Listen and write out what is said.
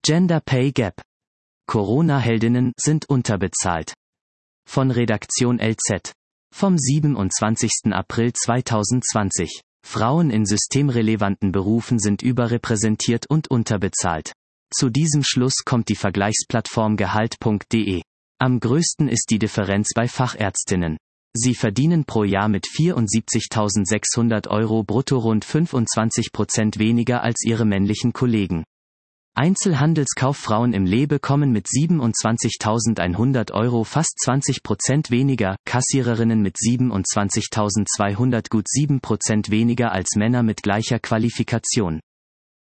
Gender Pay Gap. Corona-Heldinnen sind unterbezahlt. Von Redaktion LZ. Vom 27. April 2020. Frauen in systemrelevanten Berufen sind überrepräsentiert und unterbezahlt. Zu diesem Schluss kommt die Vergleichsplattform Gehalt.de. Am größten ist die Differenz bei Fachärztinnen. Sie verdienen pro Jahr mit 74.600 € brutto rund 25% weniger als ihre männlichen Kollegen. Einzelhandelskauffrauen im Lebe kommen mit 27.100 € fast 20% weniger, Kassiererinnen mit 27.200 gut 7% weniger als Männer mit gleicher Qualifikation.